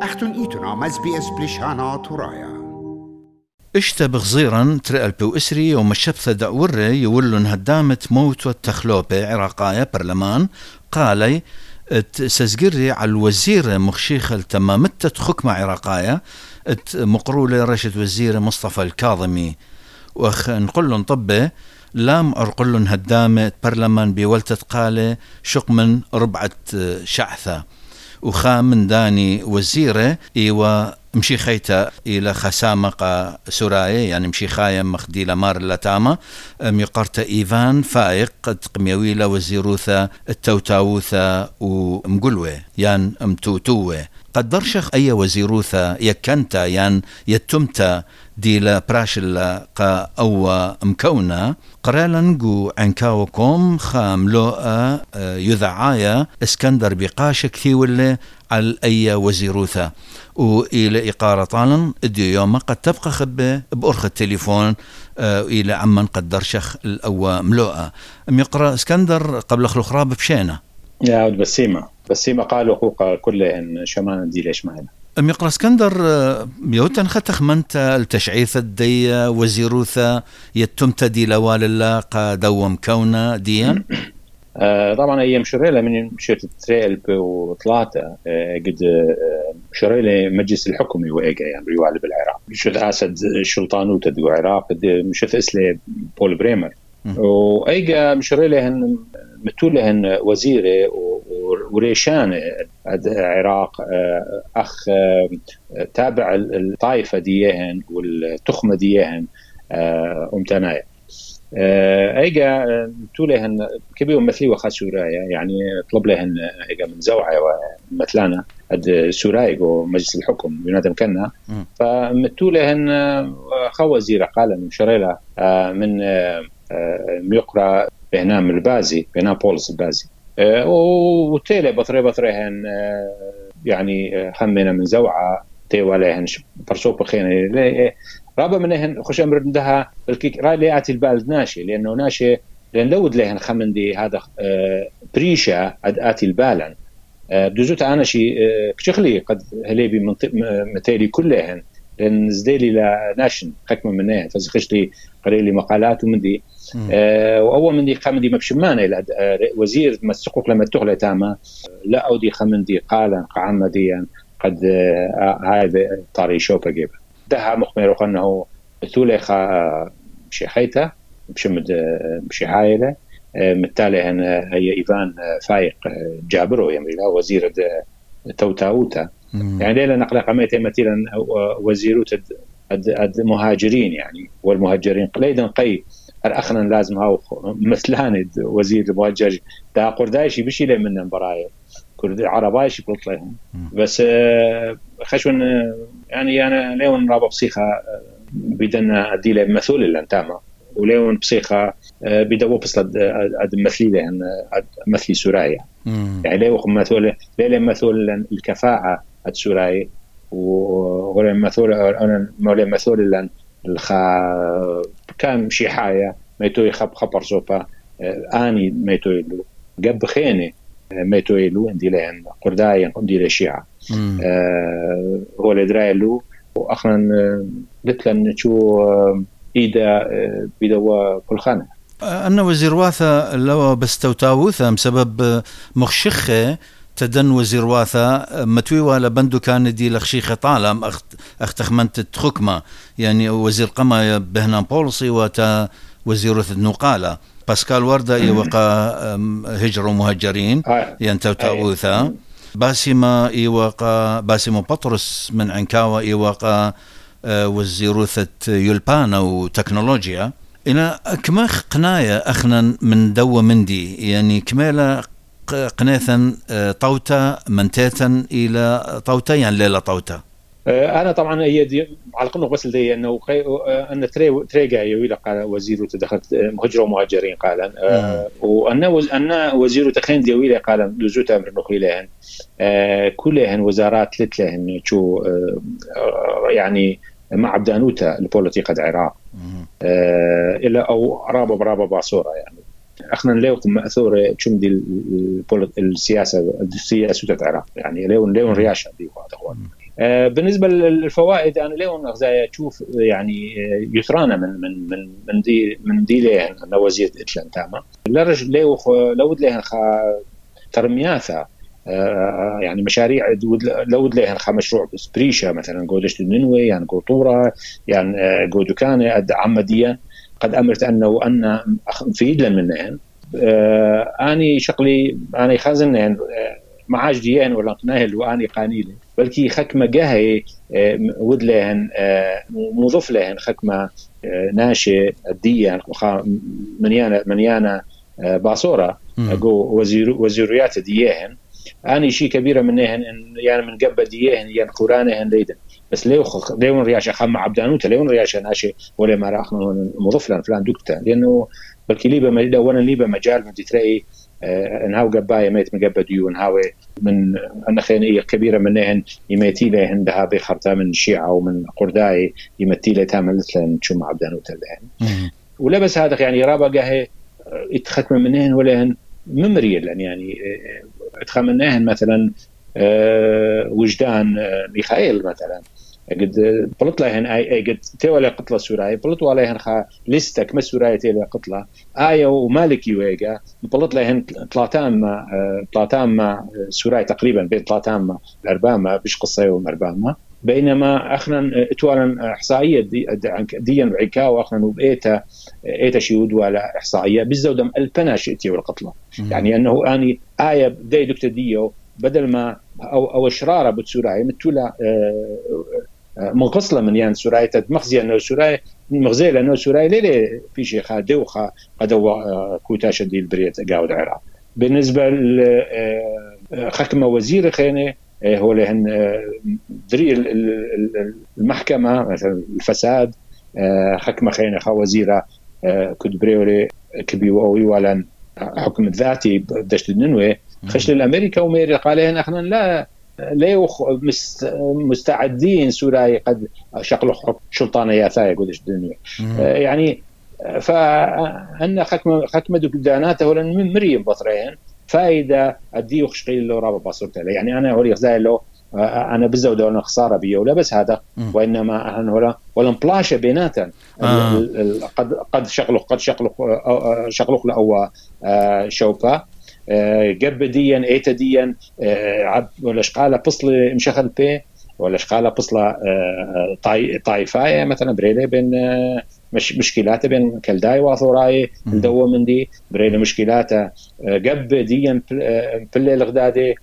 أختن إيتنا مز بي اس بلشانا ترايا اشتا بغزيرا ترقل وإسري ومشبثة دعوري يولن هدامة موت والتخلوبة عراقايا برلمان قالي سزقري على الوزير مخشيخ التمامتة تخكمة عراقايا مقرولة رشد وزير مصطفى الكاظمي نقول لهم طبه لام أرقلن هدامة برلمان بولتة قالة شق من ربعة شعثة وخامن داني وزيره مشي خيتا إلى خسامق سوراي يعني مشي خايم مخدي لمار اللتامة ميقرت إيفان فايق قد قميويلة وزيروثة التوتاوثة ومقلوة يعني متوتوة قد درشخ أي وزيروثة يكنتا يعني يتمتا ديلا براشلا قا أو مكونة قرالا نقو عنكاوكم خاملوء يذعايا اسكندر بقاش كثيولي على أي وزيروثة وإلى إقارة طالن اديو يوم قد تبقى خبه بأرخ التليفون إلى عمن قد درشخ الأوى ملوءة يقرأ اسكندر قبل خلخراب بشينا يا بسيمة قالوا حقوق كلهن شمان دي ليش معنا يقرأ اسكندر يوتن ختخ منت التشعيث الدي وزيروثة يتمت دي لوال الله قادوم كونا ديا طبعا ايام شريله من مشيت تريل وثلاثه قد شريله مجلس الحكومي واجا يعني ريوال بالعراق مشيت اسد الشلطانوت دو العراق مشيت اسله بول بريمر وايجا مشريلهن متولهن وزيره وريشان العراق اخ تابع الطائفه ديهن والتخمه ديهن امتنايا ايجا تولهن كبير مثلي وخاسورايا يعني طلب لهن ايجا من زوعه ومثلانا قد سوراي ومجلس الحكم ينادم كنا فمتولهن خو وزيره قال من شريله من ميقرا بهنام البازي بهنام بولس البازي وتيلي بطريهن يعني خمنا من زوعه تيوالهن برسوب خينا رابع منهن خش امر عندها الكيك راي اتي البلد ناشي لانه ناشي لان لود لهن خمندي هذا بريشه اتي البالن دوزوت انا شي كشخلي قد هليبي منطق متالي كلهن لان زديلي لا ناشن حكمه منها فزخش لي قري لي مقالات ومندي واول مندي خمندي مبشمانه وزير مسقوق لما تغلى تاما لا اودي خمندي قالا قعمديا قد هذا طاري شوبه جيب ده مخمر وقنه ثولخا مشي حيته مشي عائله متالي هي ايفان فايق جابرو يعني وزير توتاوتا يعني ليله نقل قميت مثلا وزيروت المهاجرين يعني والمهاجرين قليدا قي الاخنا لازم هاو مثلان وزير المهاجر دا قردايشي بشي له من برايه كرد عربايشي قلت لهم بس خشون يعني انا ليون رابط بصيخه بدنا ادي له مثول الانتامه وليون بصيخه بدو بصل مثلي له مثلي سورايا يعني ليون مثول ليه مثول الكفاءه السوراي ولا مثول انا مولا مثول لان كان شي حاجه ميتو خبر سوبا اني ميتو له جاب خينه ميتو له عندي لهن قرداين عندي له شيعه هو اللي دراي له واخرا قلت لن شو ايدا بدوا كل خانه أن وزير واثا لو بستوتاوثا بسبب مخشخه تدن وزير واثا متويوا لبندو كان دي لخشيخة طالم اختخمنت تخكمة يعني وزير قما بهنا بولسي وتا وزير النقالة باسكال وردة يوقع هجر ومهجرين ينتو تاوثا باسم بطرس من عنكاوة يوقع وزيروثة يلبانا وتكنولوجيا إلى كماخ قناية أخنا من دو مندي يعني كمالة قناثا طوتا منتاتا إلى طوتا يعني ليلة طوتا أنا طبعا هي دي على قنوة بس لدي أنه أن تريجا يويل قال وزير تدخلت مهجر ومهاجرين قال وأن وزير تخين ديويل قال دوزوت أمر نخيلهن كلهن وزارات لتلهن شو يعني مع بدانوتا البوليتيقى العراق إلا أو رابا باصورة يعني اخنا ليوكم ماثوره شم دي السياسه العراق يعني ليون رياشه دي واحد بالنسبه للفوائد انا ليه غزايا تشوف يعني يثرانا من دي ليه وزير اتلان تاما لرج لو ليه ترمياثا يعني مشاريع لو ليه مشروع سبريشا مثلا جودش الننوي يعني قطوره يعني جودكانه عمديا قد امرت انه ان في لن منهن اني شغلي اني خازن معاش ديان ولا قناهل واني قانيله بلكي خكمه جاهي ود لهن موظف لهن خكمه ناشئ الديان منيانا باصوره جو وزيريات ديان اني شيء كبيره منهن يعني من قبل ديان يعني قرانهن ليدا بس ليون رياشه خم عبدانوته ليون رياشه ناشئ ولا ما راح موظف لان فلان دكتور لانه بلكي ليبا وانا ليبا مجال من تلاقي انهاو قبايه ميت من قبل ديون هاوي من أن خيانية كبيرة منهن يميتي لهن ده بخرطة من الشيعة ومن قرداي يمتي له تعمل لن شو عبدانو تلهن ولا بس هذا يعني رابع جاه اتختم منهن ولهن ممري لأن يعني اتختم منهن مثلا وجدان ميخائيل مثلا قد بلط لهن قد تولى قتلة سوراي بلطوا عليهن لستك ما سوراي تولى قتلة آية ومالكي ويجا بلط لهن طلاتام سوراي تقريبا بين طلاتام الأربامة بش قصة يوم أربامة بينما أخنا اتوالا إحصائية ديا بعكا وأخنا وبإيتا شيود ولا إحصائية بالزودم البناش اتي والقتلة يعني أنه أني آية بداي دكتور ديو بدل ما أو شرارة بتسوراي متولا منقصله من يعني سوراي مخزي انه سوراي مغزي لانه سوراي ليه في شيء خادو قدوا كوتاش دي البريت قاود العراق بالنسبه لحكم وزير خينه هو لهن دري المحكمه مثلا الفساد حكم خينه وزيره كنت بريولي كبي ولا حكم الذاتي بدشت الننوي خش للامريكا وميري قال لهن احنا لا مستعدين سوراي قد شقلوا شلطانة ياثايا قدش الدنيا يعني فأن خكمة دكداناته ولن مريم بطرين فايدة أدي وخشقيل له رابا باصرت له يعني أنا هولي خزاي له أنا بزود ولا خسارة بيه ولا بس هذا وإنما أنا هلا ولا بلاشة بيناتا قد شقلق لأو شوبا قرب ديا ايتا ديا ولا شقاله بصله مشخل بي ولا شقاله بصله طائفايه مثلا بريله بين مشكلاته بين كلداي واثوراي الدو من دي بريله مشكلاته قب ديا بل الغدادي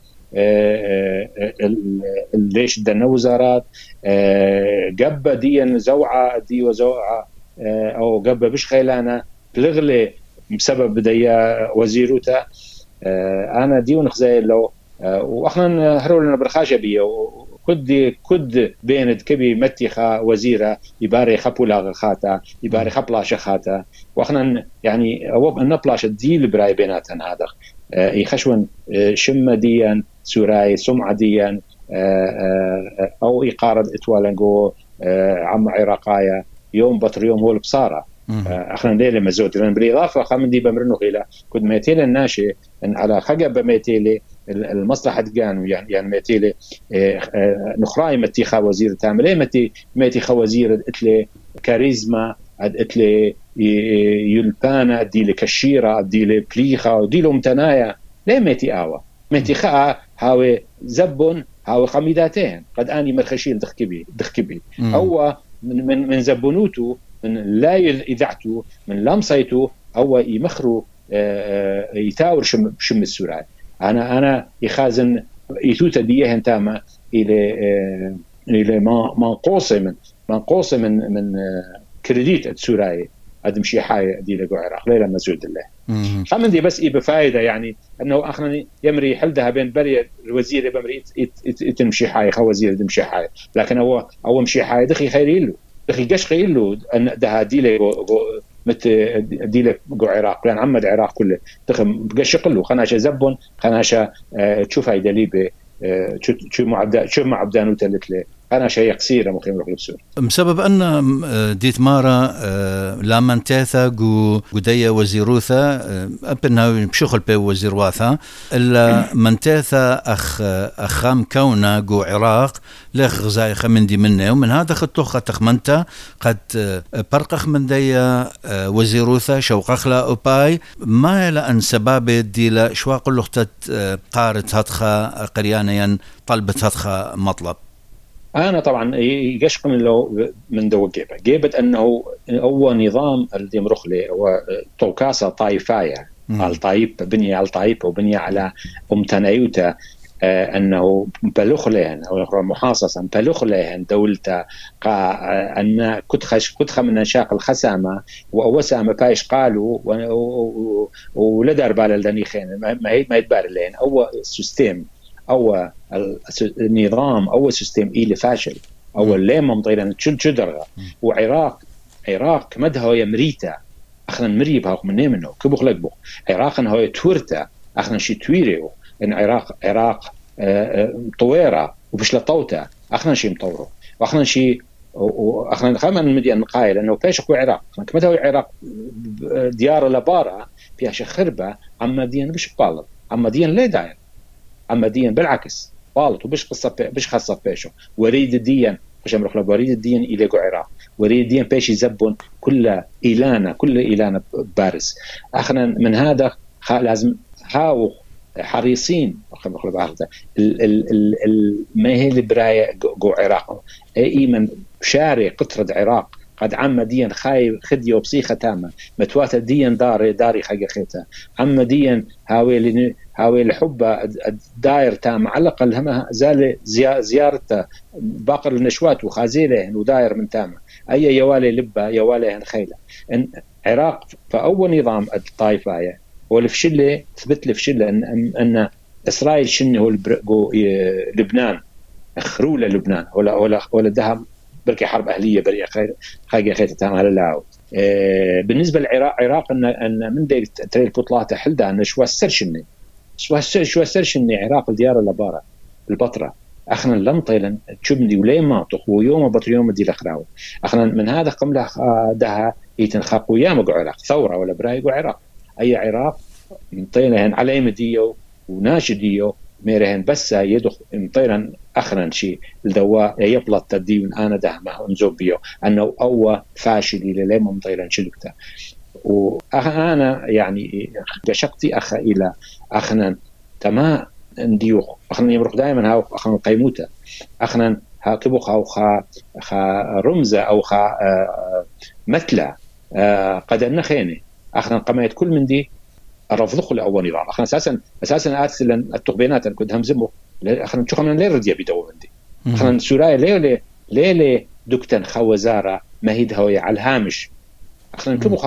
ليش دنا وزارات قب ديا زوعه دي وزوعه او قب بش خيلانه بلغلي بسبب بدايه وزيروته أنا ديون خزاي لو وأخنا هرولنا برخاجة بيه كد بيند كبي متيخة وزيرة يباري خبولا خاتا يباري خبلاش خاتا وأخنا يعني أوب أن بلاش ديل براي بيناتن هذا يخشون شمة ديان سوراي سمعة ديان أو يقارد إتوالنجو عم عراقايا يوم بطر يوم هو البصارة اخنا ليله مزود لان بالاضافه خمن دي بمرنو غيلا كنت ميتيل الناشئ ان على خجب ميتيل المصلحه كانوا يعني ميتيل نخراي متي وزير تعمل ايه متي وزير قلت لي كاريزما قلت لي يلبانا دي لي كشيره دي لي بليخه دي له متنايا ليه متي اوا متي خا هاوي زبون هاوي خميداتين قد اني مرخشيل دخكبي هو من زبونوتو من لا إذاعته من لمسيته أو يمخرو يتاور شم السوري أنا يخازن يتوتا ديه تاما إلى منقوصة من كريديت السوري أدم شي حاجة دي لقوا عراق ليلة مزود الله خمن دي بس بفائدة يعني أنه أخنا يمري حلدها بين بري الوزير بمري يتمشي حاجة خو وزير يتمشي حاجة لكن هو مشي حاجة دخي خيري له دخي قش خير له أن ده ديله مت ديله جو عراق لأن عمد عراق كله دخم قش قله خناشة زبون خناشة تشوف هاي دليبة شو معبدان وتلت له أنا شيء قصير ممكن نروح لبسور بسبب أن ديت مارا لا منتاثا قدية وزيروثا أبنها بشغل بي وزيرواثا إلا منتاثا أخام كونا جو عراق لخ غزاي خمن دي منه ومن هذا خطوخة تخمنتا قد برقخ من دي وزيروثا شوق أخلا أوباي ما لأن سباب دي لا شوا قلو قارت هدخا قريانيا طلبت هدخا مطلب. أنا طبعا يشقن له من دو جيبت أنه أول نظام اللي يمرخ له هو توكاسة طائفاية الطائف بنية على الطائف وبنية على أمتنايوتا أنه بلوخ لهن أو محاصصا بلوخ لهن دولتا أن كتخ من نشاق الخسامة وأوسامة بايش قالوا ولدار بالدني خين ما يتبار لهن أو سيستم أو النظام أو سيستم إلي فاشل أو اللي ممطيرا شدرغة وعراق مدها هي مريتا أخنا مريبها منه كبخ لقبخ عراق هي تورتا أخنا شي تويريو إن عراق طويرة وبش لطوتا أخنا شي مطوره وأخنا شي وأخنا خامن مديان قايل إنه بيش أخو عراق كمتها هو العراق ديار لبارة فيها شخربة أما ديان بش بالغ أما ديان ليه داير أما ديان بالعكس بالغ وبش قصة بش خاصة بيشو وريد الدين مش أمرخ له وريد الدين إلى عراق وريد الدين بيش يزبون كل إيلانة بارز أخنا من هذا لازم هاو حريصين ما هي البراية جو عراق أي من شارع قطرة عراق قد عم ديا خايب خدية وبصيخة تامة متواتة ديا داري حاجة خيتها عم ديا هاوي الحب داير تام على الأقل هم زال زيارته باقر النشوات وخازيلهن وداير من تامة أي يوالي لبة يواليهن خيلة إن عراق فأول نظام الطائفة والفشلة ثبت الفشلة أن إسرائيل شنه هو لبنان خرولة لبنان ولا دهم بركي حرب أهلية بري خاجة خيتها تام على اللاعب بالنسبة للعراق أن من دير تري البطلات حلدا أن شو السرشني عراق الديار لبارة البطرة أخنا لم طيلا تشبني ولا منطق ويوم بطر يوم دي الأخراوي أخنا من هذا قمنا ده يتنخاقوا يام عراق ثورة ولا براي عراق أي عراق مطيلهن على مديو وناشديو ميرهن بس يدخ مطيرا أخرا شيء الدواء يبلط تديون أنا ده ما نزوبيو أنه أول فاشل إلى لما مطيرا شلكته وأنا يعني جشقتي أخ إلى أخنا تما نديو أخنا يمرق دائما هاو أخنا قيموته أخنا هاكبخ أو خا رمزة أو خا مثلة قد النخيني أخنا قميت كل من دي الرفضخ لأول نظام أخنا أساسا أرسل التقبينات اللي كنت همزمه أخنا نشوف من ليه رديا بيدو من دي أخنا سوراي ليه دكتن خوزارة مهيد هوي على الهامش أخنا نشوف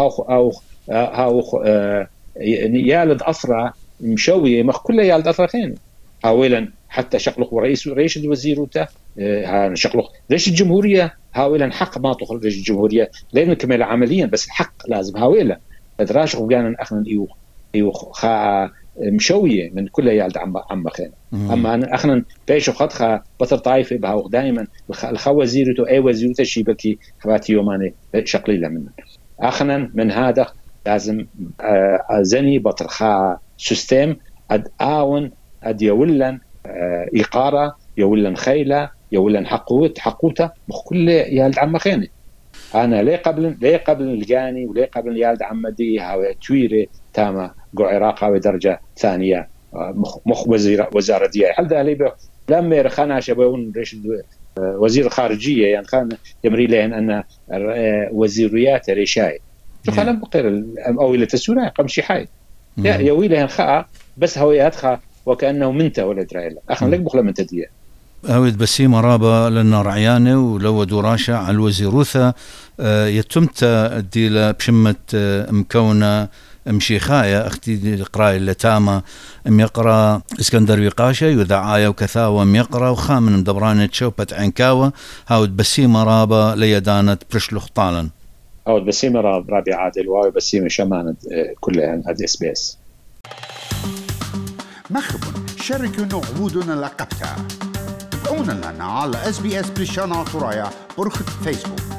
هاو يالد أسرة مشوية مخ كل يالد أسرة خين هاولا حتى شقلق رئيس الوزير وته شقلق رئيس الجمهورية هاولا حق ما تخرج رئيس الجمهورية لأن نكمل عمليا بس الحق لازم هاولا تدراش وقانا أخنا إيو خا مشوية من كل يالد عم خين أما أخنا بيشو خدخا بطر طائفة بهاو دائما الخوازيرته أي وزيرته شي بكي خواتي يوماني شقليلة منه أخنا من هذا لازم زني بطر خا سيستم أد آون أد يولن إقارة يولن خيلة يولن حقوته كل يالد عم خيني أنا ليه قبل الجاني وليه قبل يالد عمدي هاوي تويري تاما جو عراق هاوي درجة ثانية مخ وزارة دياء هل ده ليه لما يرخانا شبهون ريش وزير الخارجية يعني خان يمري لهن أن وزيريات ريشاي شو خانا بقير أو إلى تسونا قم شي حاي يوي لهن خاء بس هاوي أدخى وكأنه منته ولا درائل أخنا لك بخلا من تدية أود بسيمة رابا لنا رعيانة ولو دوراشة على الوزيروثة يتمت الديلة بشمة مكونة مشيخاية اختي قراء اللتامة يقرأ اسكندر وقاشة يذعايا وكثاوة يقرأ وخامن مدبرانة شوبة عنكاوة هاود بسيمة رابا ليدانة برشلوخ طالا هاود بسيمة رابي عادل واو بسيمة شمانة كلها هاد اس بي اس مخبن شاركوا عبودنا لقبتها تابعونا لنا على SBS بلشانة ورايا برخة فيسبوك.